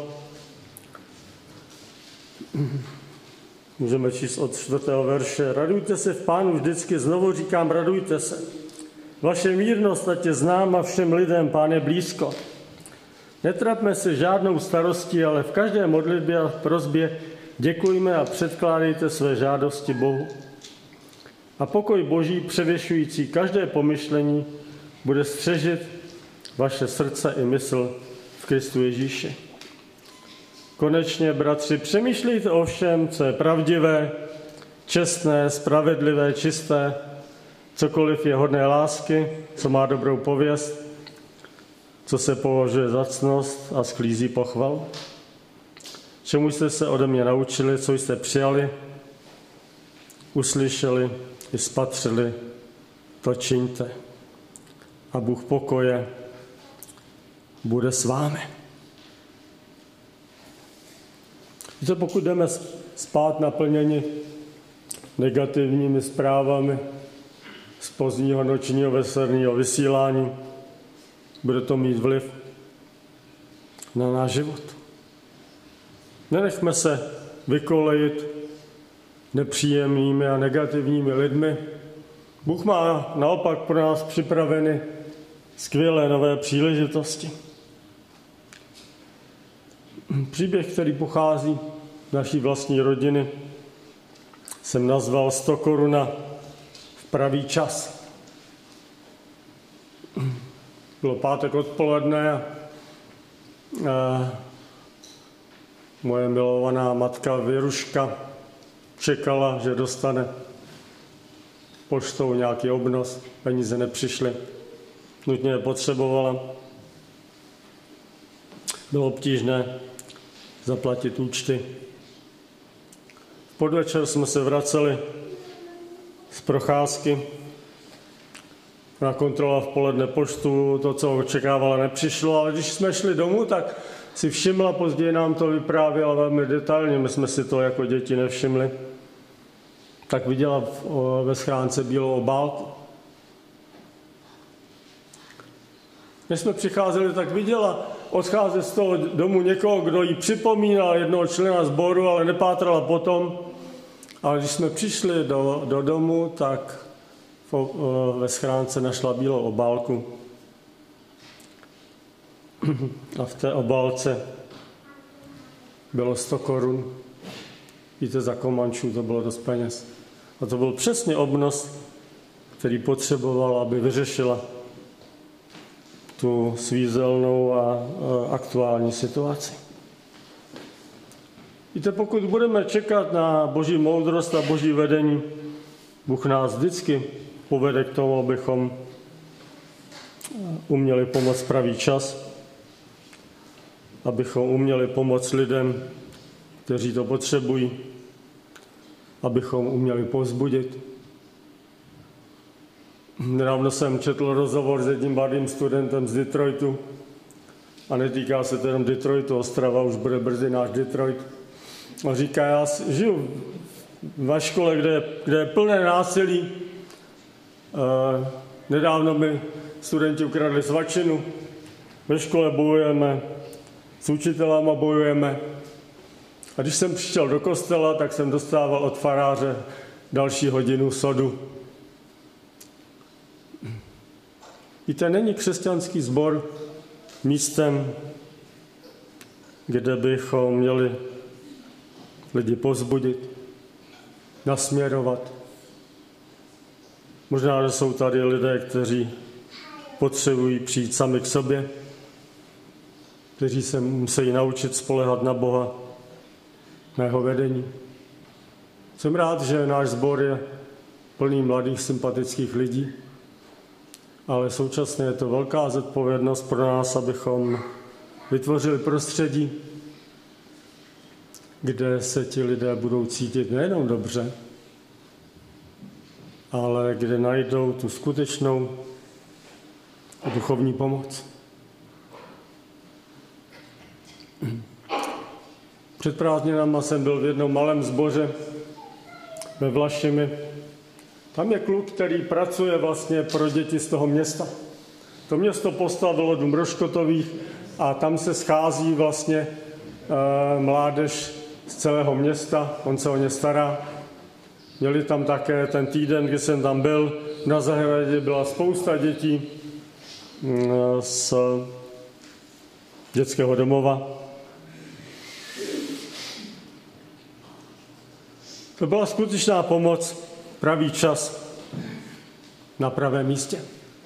Můžeme číst od 4. verše. Radujte se v Pánu vždycky, znovu říkám, radujte se. Vaše mírnost, ať je známa všem lidem, Pán je blízko. Netrapme se žádnou starostí, ale v každé modlitbě a prosbě děkujme a předkládejte své žádosti Bohu. A pokoj Boží, převyšující každé pomyšlení, bude střežit vaše srdce i mysl v Kristu Ježíši. Konečně, bratři, přemýšlejte o všem, co je pravdivé, čestné, spravedlivé, čisté, cokoliv je hodné lásky, co má dobrou pověst, co se považuje za ctnost a sklízí pochval. Čemu jste se ode mě naučili, co jste přijali, uslyšeli i spatřili, to čiňte. A Bůh pokoje bude s vámi. Víte, pokud jdeme spát naplněni negativními zprávami z pozdního nočního veselného vysílání, bude to mít vliv na náš život. Nenechme se vykolejit nepříjemnými a negativními lidmi. Bůh má naopak pro nás připraveny skvělé nové příležitosti. Příběh, který pochází z naší vlastní rodiny, jsem nazval 100 koruna v pravý čas. Bylo pátek odpoledne a moje milovaná matka Věruška čekala, že dostane poštou nějaký obnos, peníze nepřišly, nutně je potřebovala. Bylo obtížné zaplatit účty. V podvečer jsme se vraceli z procházky. Na kontrola v poledne poštu, to, co očekávala, nepřišlo, ale když jsme šli domů, tak si všimla, později nám to vyprávěla velmi detailně, my jsme si to jako děti nevšimli, tak viděla ve schránce bílou obálku. Když jsme přicházeli, tak viděla odcházet z toho domu někoho, kdo jí připomínal jednoho člena sboru, ale nepátrala potom. Ale když jsme přišli do domu, tak ve schránce našla bílou obálku. A v té obálce bylo 100 korun. Víte, za Komančů to bylo dost peněz. A to byl přesně obnos, který potřeboval, aby vyřešila tu svízelnou a aktuální situaci. Víte, pokud budeme čekat na Boží moudrost a Boží vedení, Bůh nás vždycky povede k tomu, abychom uměli pomoct pravý čas, abychom uměli pomoct lidem, kteří to potřebují, abychom uměli povzbudit. Nedávno jsem četl rozhovor s jedním mladým studentem z Detroitu a netýká se to jenom Detroitu, Ostrava už bude brzy náš Detroit. A říká, já žiju ve škole, kde je plné násilí, Nedávno mi studenti ukradli svačinu, ve škole bojujeme, s učitelama bojujeme. A když jsem přišel do kostela, tak jsem dostával od faráře další hodinu sodu. Víte, není křesťanský sbor místem, kde bychom měli lidi povzbudit, nasměrovat. Možná, že jsou tady lidé, kteří potřebují přijít sami k sobě, kteří se musí naučit spoléhat na Boha, na jeho vedení. Jsem rád, že náš sbor je plný mladých, sympatických lidí, ale současně je to velká zodpovědnost pro nás, abychom vytvořili prostředí, kde se ti lidé budou cítit nejenom dobře, ale kde najdou tu skutečnou duchovní pomoc. Před prázdninama jsem byl v jednom malém sboře ve Vlašimi. Tam je kluk, který pracuje vlastně pro děti z toho města. To město postavilo dům Roškotových a tam se schází vlastně mládež z celého města, on se o ně stará. Měli tam také ten týden, kdy jsem tam byl, na zahradě byla spousta dětí z dětského domova. To byla skutečná pomoc, pravý čas na pravém místě.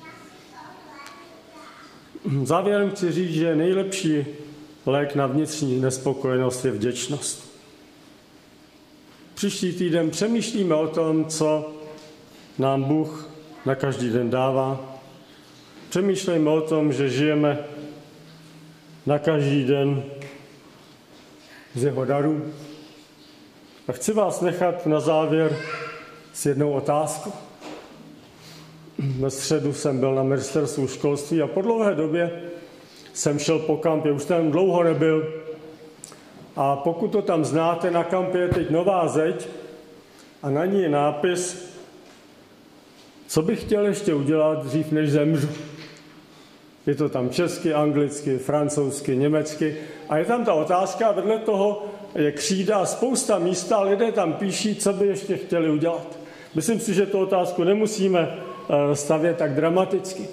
Závěrem chci říct, že nejlepší lék na vnitřní nespokojenost je vděčnost. Příští týden přemýšlíme o tom, co nám Bůh na každý den dává. Přemýšlejme o tom, že žijeme na každý den z jeho darů. A chci vás nechat na závěr s jednou otázkou. Ve středu jsem byl na ministerstvu školství a po dlouhé době jsem šel po kampě, už tam dlouho nebyl. A pokud to tam znáte, na kampě je teď nová zeď a na ní je nápis, co bych chtěl ještě udělat dřív, než zemřu. Je to tam česky, anglicky, francouzsky, německy a je tam ta otázka a vedle toho je křída a spousta místa, lidé tam píší, co by ještě chtěli udělat. Myslím si, že tu otázku nemusíme stavět tak dramaticky.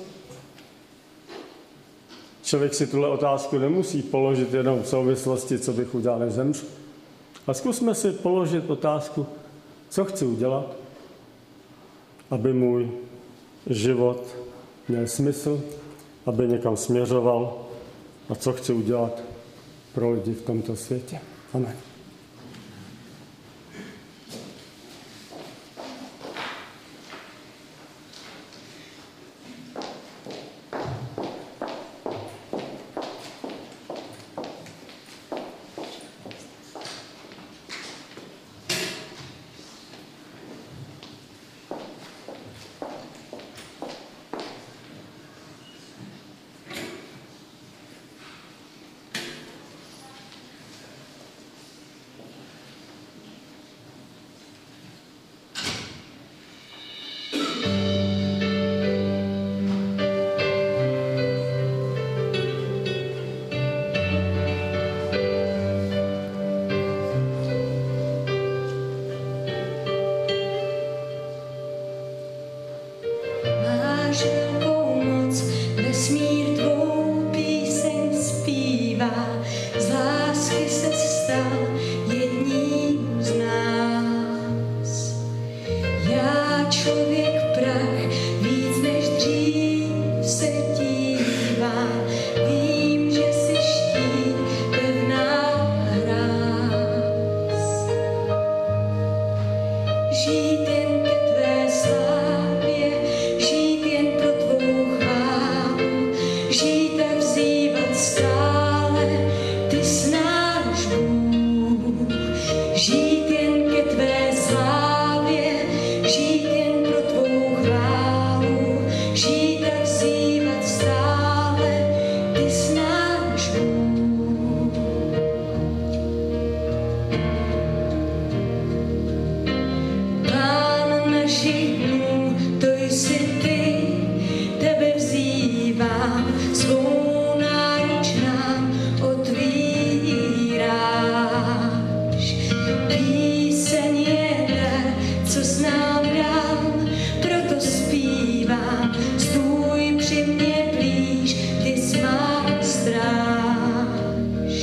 Člověk si tuhle otázku nemusí položit jenom v souvislosti, co bych udělal, než zemřu. A zkusme si položit otázku, co chci udělat, aby můj život měl smysl, aby někam směřoval a co chci udělat pro lidi v tomto světě. Amen. Píseň je dar, co znám dál, proto zpívám, stůj při mně blíž, ty svá stráž.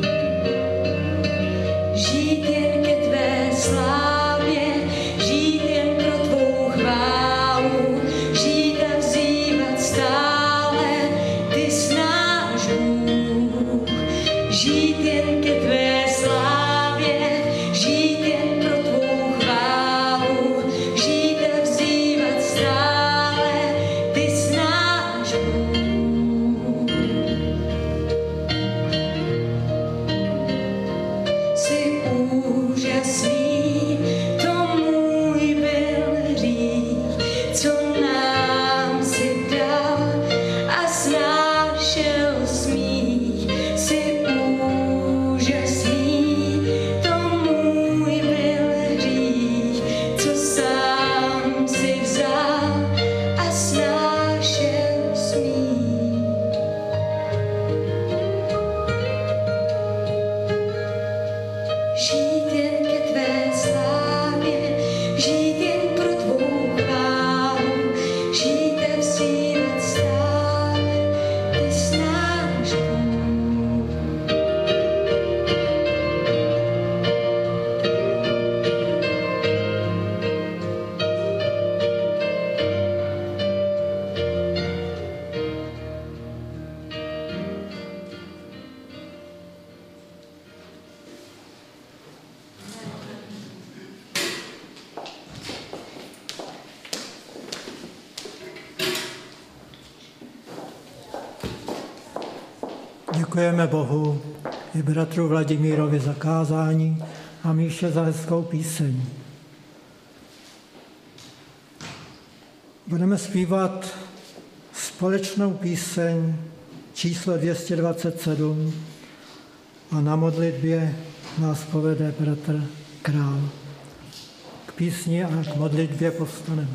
Žít jen ke tvé slávě, žít jen pro tvou chválu, žít a vzývat stále, ty snáš Bůh. Žít jen ke tvé slávě, žít jen pro tvou chválu, žít a vzývat stále, ty snáš Bůh. Jsi úžasný, to můj byl hřích, co nám si dal a snášel smích. Jsi úžasný, to můj byl hřích, co sám si vzal a snášel smích. Žít jen ke tvé slávě, žít jen pro tvou chválu, žít a vzývat stále, ty snáš Bůh. Děkujeme Bohu i bratru Vladimírovi za kázání a Míše za hezkou píseň. Budeme zpívat společnou píseň číslo 227 a na modlitbě nás povede bratr Král. K písni a k modlitbě povstaneme.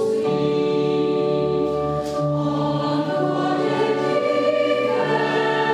Oh,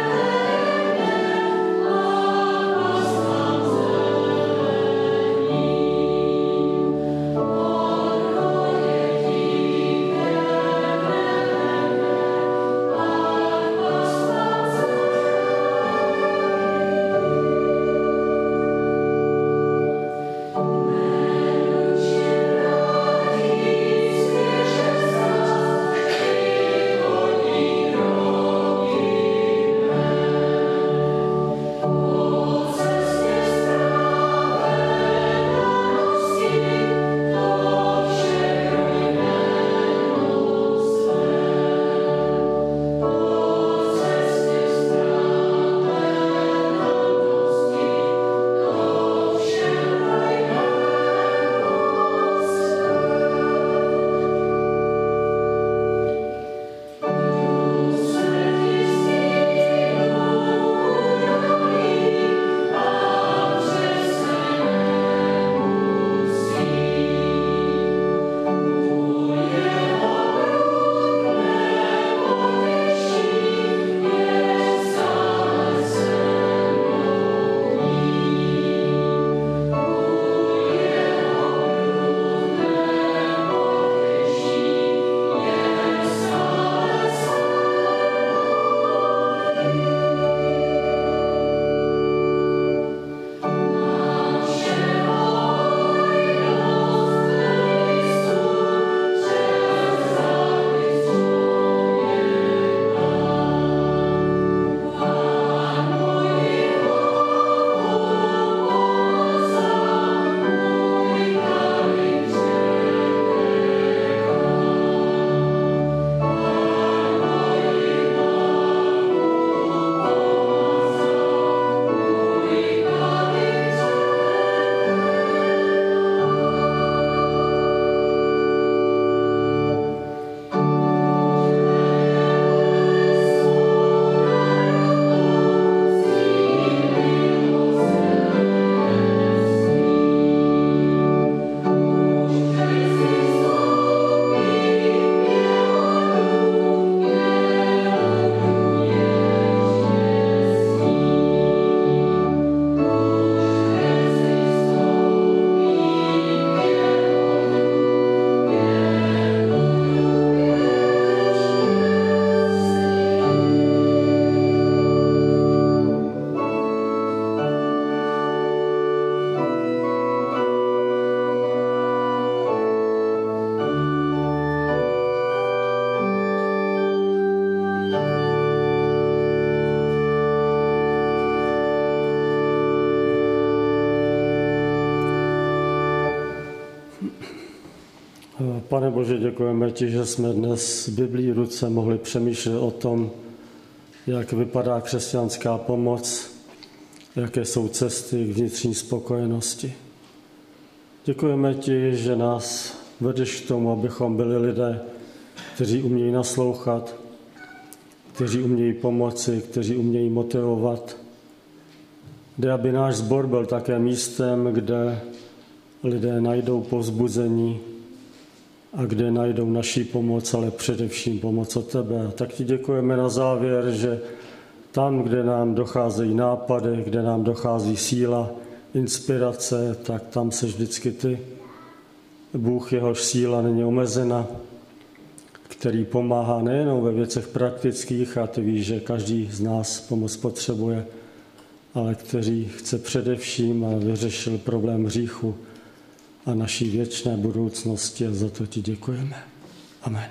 Pane Bože, děkujeme ti, že jsme dnes z Biblí ruce mohli přemýšlet o tom, jak vypadá křesťanská pomoc, jaké jsou cesty k vnitřní spokojenosti. Děkujeme ti, že nás vedeš k tomu, abychom byli lidé, kteří umějí naslouchat, kteří umějí pomoci, kteří umějí motivovat. Jde, aby náš sbor byl také místem, kde lidé najdou povzbuzení a kde najdou naší pomoc, ale především pomoc od tebe. A tak ti děkujeme na závěr, že tam, kde nám docházejí nápady, kde nám dochází síla, inspirace, tak tam seš vždycky ty. Bůh, jehož síla není omezena, který pomáhá nejenom ve věcech praktických, a ty víš, že každý z nás pomoc potřebuje, ale který chce především, a vyřešil problém hříchu a naší věčné budoucnosti, a za to ti děkujeme. Amen.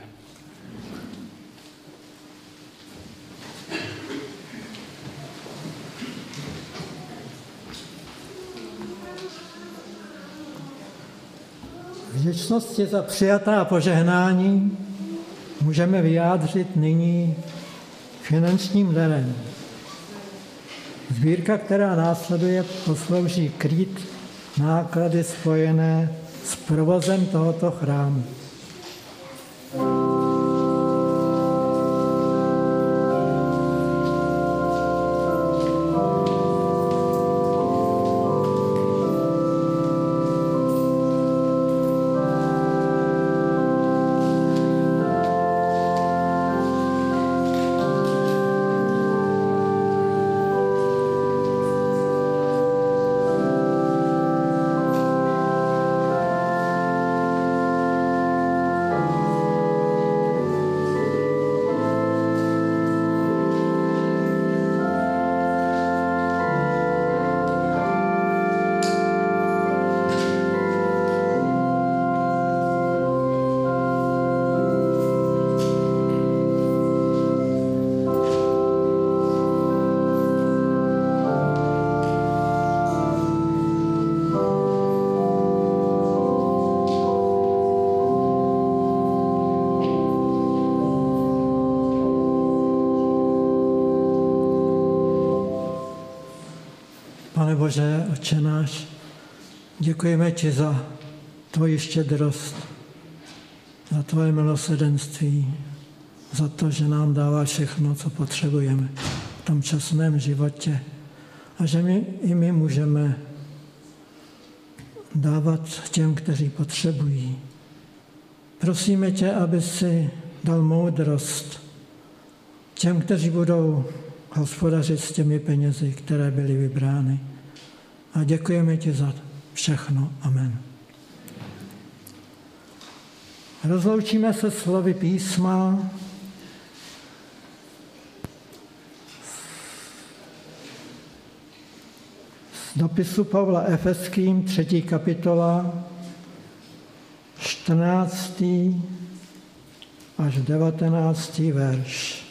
Vděčnosti za přijatá požehnání můžeme vyjádřit nyní finančním darem. Sbírka, která následuje, poslouží krýt náklady spojené s provozem tohoto chrámu. Pane Bože, Otče náš, děkujeme ti za tvoji štědrost, za tvoje milosrdenství, za to, že nám dává všechno, co potřebujeme v tom časném životě a že my můžeme dávat těm, kteří potřebují. Prosíme tě, aby si dal moudrost těm, kteří budou hospodařit s těmi penězi, které byly vybrány. A děkujeme ti za všechno. Amen. Rozloučíme se slovy písma z dopisu Pavla Efeským, 3. kapitola, 14. až 19. verš.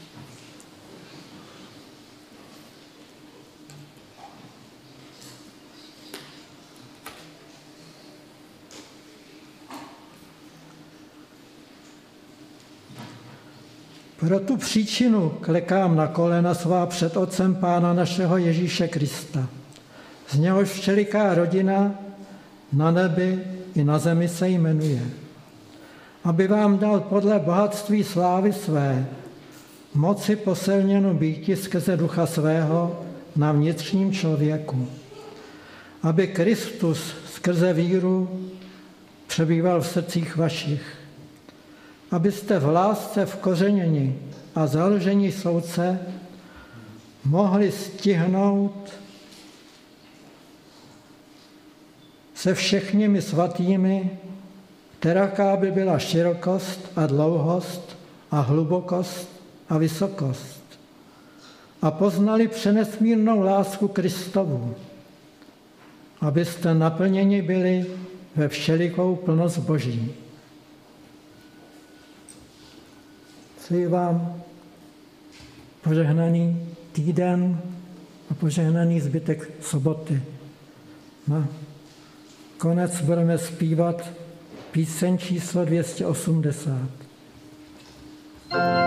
Pro tu příčinu klekám na kolena svá před Otcem Pána našeho Ježíše Krista. Z něhož všeliká rodina na nebi i na zemi se jmenuje. Aby vám dal podle bohatství slávy své moci posilněnu býti skrze ducha svého na vnitřním člověku. Aby Kristus skrze víru přebýval v srdcích vašich. Abyste v lásce vkořeněni a založení soudce mohli stihnout se všemi svatými, kteraká by byla širokost a dlouhost a hlubokost a vysokost. A poznali přenesmírnou lásku Kristovu, abyste naplněni byli ve všelikou plnost Boží. Přeji vám požehnaný týden a požehnaný zbytek soboty. Na konec budeme zpívat Píseň číslo 280.